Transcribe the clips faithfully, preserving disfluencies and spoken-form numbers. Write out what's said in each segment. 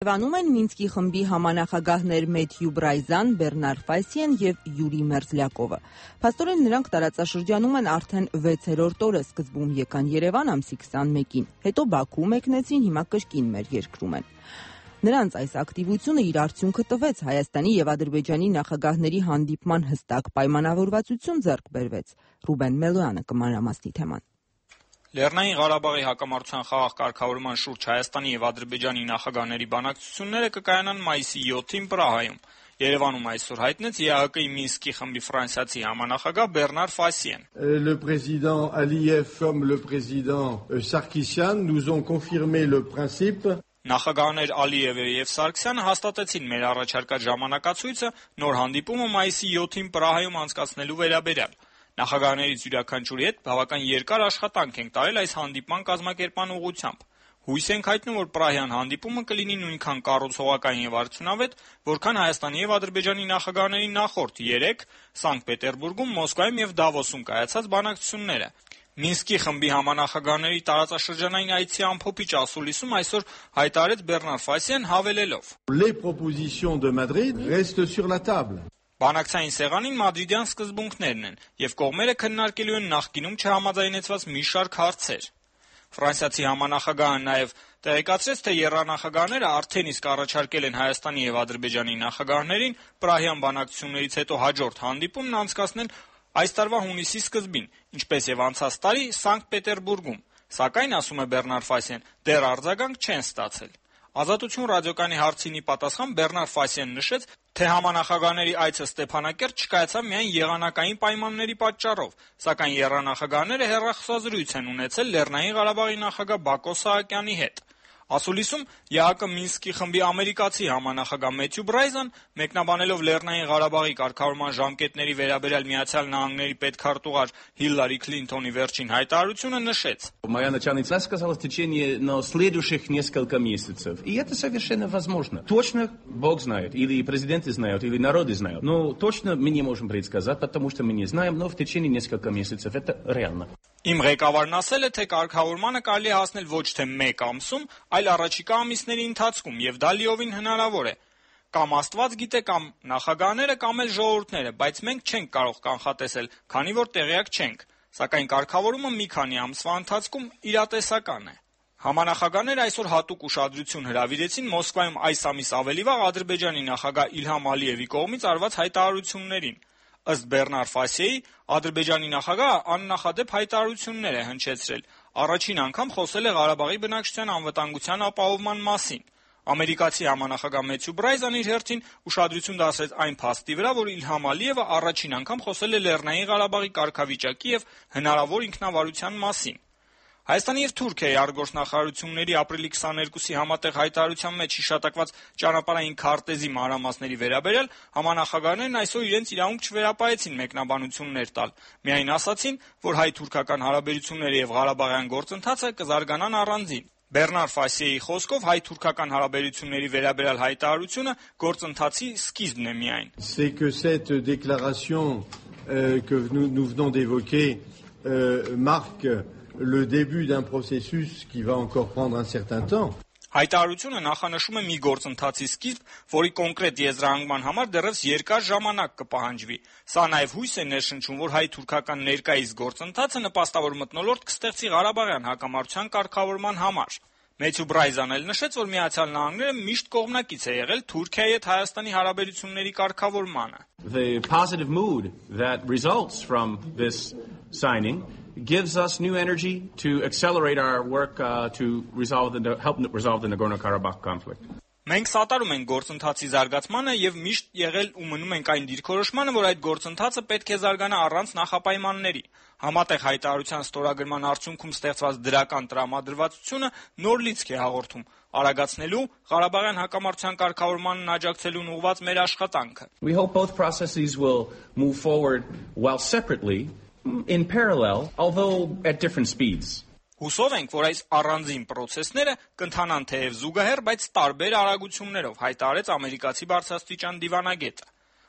Հարևանում են Մինսկի խմբի համանախագահներ Մեթյու Բրայզան, Բեռնար Ֆասիեն եւ Յուրի Մերզլյակովը։ Փաստորեն նրանք տարածաշրջանում են արդեն վեցերորդ օրը, սկզբում եկան Երևան ամսի քսանմեկին, հետո Բաքու մեկնեցին, հիմա կրկին մեր երկրում են։ Նրանց այս ակտիվությունը իր արդյունքը տվեց, Հայաստանի եւ Ադրբեջանի նախագահների հանդիպման հստակ պայմանավորվածություն ձեռք բերվեց։ Ռուբեն Մելոյանը կմանրամասնի թեման։ Լեռնային Ղարաբաղի հակամարտության խաղաղ կարգավորման շուրջ Հայաստանի եւ Ադրբեջանի նախագահների բանակցությունները կկայանան մայիսի յոթին Պրահայում։ Երևանում այսօր հայտնեց ԵԱՀԿ-ի Մինսկի խմբի ֆրանսիացի համանախագահ Բեռնար Ֆասիեն։ Le président Aliyev comme le président Sarkisyan nous ont confirmé le principe. Նախագահներ Ալիևը եւ Սարգսյանը հաստատեցին մեր առաջարկած ժամանակացույցը նոր հանդիպումը մայիսի յոթին Պրահայում անցկացնելու վերաբերյալ։ Նախագահներից յուրաքանչյուրի հետ բավական երկար աշխատանք ենք տարել այս հանդիպման կազմակերպման ուղղությամբ։ Հույս ենք հայտնում, որ Պրահյան հանդիպումը կլինի նույնքան կառուցողական եւ արդյունավետ, որքան Հայաստանի եւ Ադրբեջանի նախագահների նախորդ երեք Սանկտ Պետերբուրգում, Մոսկվայում եւ Դավոսում կայացած բանակցությունները։ Մինսկի խմբի համանախագահների տարածաշրջանային այցի ամփոփիչ ասուլիսում այսօր հայտարարեց Բեռնար Ֆասիեն հավելելով. Les propositions de Madrid restent sur la table. Բանակցային սեղանին մադրիդյան սկզբունքներն են, եւ կողմերը քննարկելու են նախկինում չհամաձայնեցված մի շարք հարցեր։ Ֆրանսիացի համանախագահը նաեւ տեղեկացրեց, թե եռանախագահները արդեն իսկ առաջարկել են Հայաստանի եւ Ադրբեջանի նախագահներին Պրահյան բանակցություններից հետո հաջորդ հանդիպումն անցկացնել այս տարվա հունիսի սկզբին, ինչպես եւ անցած տարի Սանկտ Պետերբուրգում, սակայն, ասում է Բեռնար Ֆասիեն, դեռ արձագանք չեն ստացել։ Ազատություն ռադիոկայանի հարցինի պատասխան Բեռնար Ֆասիեն նշեց, թե համանախագահների այցը Ստեփանակերտ չկայացավ միայն եղանակային պայմանների պատճառով, սակայն եռանախագահները հեռախոսազրույց են ունեցել Լեռնային Ղարաբաղի նախագահ Բակո Սահակյանի հետ։ Ասուլիսում ԵԱՀԿ Մինսկի խմբի ամերիկացի համանախագահ Մեթյու Բրայզան, մեկնաբանելով Լեռնային Ղարաբաղի կարգավորման ժամկետների վերաբերյալ Միացյալ Նահանգների պետքարտուղար Հիլարի Քլինթոնի վերջին հայտարարությունը նշեց. Моя начальница сказала в течение но следующих несколько месяцев. И это совершенно возможно. Точно Бог знает, или президенты знают, или народы знают. Но точно мы не можем предсказать, потому что мы не знаем, но в течение нескольких месяцев это реально. Իմ ղեկավարն ասել է, թե կարգավորմանը կարելի է հասնել ոչ թե մեկ ամսում, այլ առաջիկա ամիսների ընթացքում, եւ դա լիովին հնարավոր է։ Կամ Աստված գիտե, կամ նախագահները, կամ էլ ժողովուրդները, բայց մենք չենք կարող կանխատեսել, քանի որ տեղյակ չենք, սակայն կարգավորումը մի քանի ամսվա ընթացքում իրատեսական է։ Համանախագահները այսօր հատուկ ուշադրություն հրավիրեցին Մոսկվայում այս ամիս ավելի վաղ Ադրբեջանի նախագահ Իլհամ Ալիևի կողմից արված հայտարարություններին։ Ըստ Բեռնար Ֆասիեի, Ադրբեջանի նախագահը աննախադեպ հայտարարություններ է հնչեցրել։ Առաջին անգամ խոսել է Ղարաբաղի բնակչության անվտանգության ապահովման մասին։ Ամերիկացի համանախագահ Մեթյու Բրայզան իր հերթին ուշադրություն դարձրեց այն փաստի վրա, որ Իլհամ Ալիևը առաջին անգամ խոսել է Լեռնային Ղարաբաղի կարգավիճակի եւ հնարավոր ինքնավարության մասին։ Հայաստանի եւ Թուրքիայի արտգործնախարարությունների ապրիլի քսաներկուսի համատեղ հայտարարության մեջ հիշատակված ճանապարհային քարտեզի մանրամասների վերաբերյալ համանախագահներն այսօր իրենց իրավունք չվերապահեցին մեկնաբանություններ տալ։ Միայն ասացին, որ հայ-թուրքական հարաբերությունները եւ Ղարաբաղյան գործընթացը կզարգանան առանձին։ Բեռնար Ֆասիեի խոսքով հայ-թուրքական հարաբերությունների վերաբերյալ հայտարարությունը գործընթացի սկիզբն է միայն։ C'est que cette déclaration euh, que nous, nous venons d'évoquer euh, marque le début d'un processus qui va encore prendre un certain temps. Հայտարարությունը նախանշում է մի գործընթացի սկիզբ, որի կոնկրետ եզրահանգման համար դեռևս երկար ժամանակ կպահանջվի։ Սա նաև հույս է ներշնչում, որ հայ-թուրքական ներկայիս գործընթացը նպաստավոր մթնոլորտ կստեղծի Ղարաբաղյան հակամարտության կարգավորման համար։ Մեթյու Բրայզան էլ նշեց, որ Միացյալ Նահանգները միշտ կողմնակից է եղել Թուրքիայի հետ Հայաստանի հարաբերությունների կարգավորմանը։ The positive mood that results from this signing gives us new energy to accelerate our work uh, to resolve the help resolve the Nagorno-Karabakh conflict. Մենք սատարում ենք գործընթացի զարգացմանը եւ միշտ եղել ու մնում ենք այն դիրքորոշմանը, որ այդ գործընթացը պետք է զարգանա առանց նախապայմանների։ Համատեղ հայտարարության ստորագրման արդյունքում ստեղծված դրական տրամադրվածությունը նոր լիցք է հաղորդում արագացնելու Ղարաբաղյան հակամարտության կարգավորմանն աջակցելուն ուղղված մեր աշխատանքը։ We hope both processes will move forward while separately in parallel, although at different speeds. Հուսով ենք, որ այս առանձին պրոցեսները կընթանան թեև զուգահեռ, բայց տարբեր արագություններով, հայտարարեց ամերիկացի բարձրաստիճան դիվանագետը։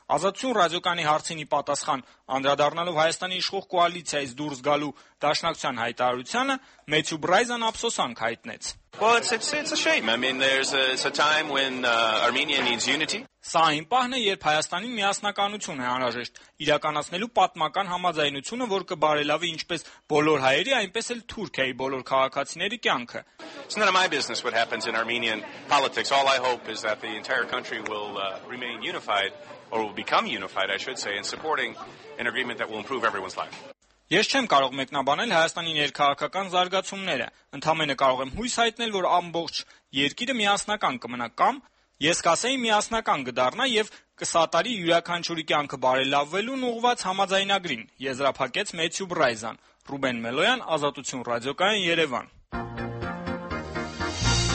Ազատություն ռադիոկայանի հարցին ի պատասխան անդրադառնալով Հայաստանի իշխող կոալիցիայից դուրս գալու Դաշնակցության հայտարարությանը, Մեթյու Բրայզան ափսոսանք հայտնեց. Well, it's, it's, it's a shame. I mean, there's a, it's a time when uh, Armenia needs unity. Սա այն պահն է, երբ Հայաստանին միասնականություն է անհրաժեշտ, իրականացնելու պատմական համաձայնությունը, որ կբարելավի ինչպես բոլոր հայերի, այնպես էլ Թուրքիայի բոլոր քաղաքացիների կյանքը. It's none of my business what happens in Armenian politics. All I hope is that the entire country will uh, remain unified, or will become unified, I should say, in supporting an agreement that will improve everyone's life. Ես չեմ կարող մեկնաբանել Հայաստանի ներքաղաքական զարգացումները, ընդամենը կարող եմ հույս հայտնել, որ ամբողջ երկիրը միասնական կմնա կամ ես կասեի միասնական կդառնա եւ կսատարի յուրաքանչյուրի կյանքը բարելավվելուն ուղղված համաձայնագրին, եզրափակեց Մեթյու Բրայզան։ Ռուբեն Մելոյան, Ազատություն ռադիոկայան, Երևան։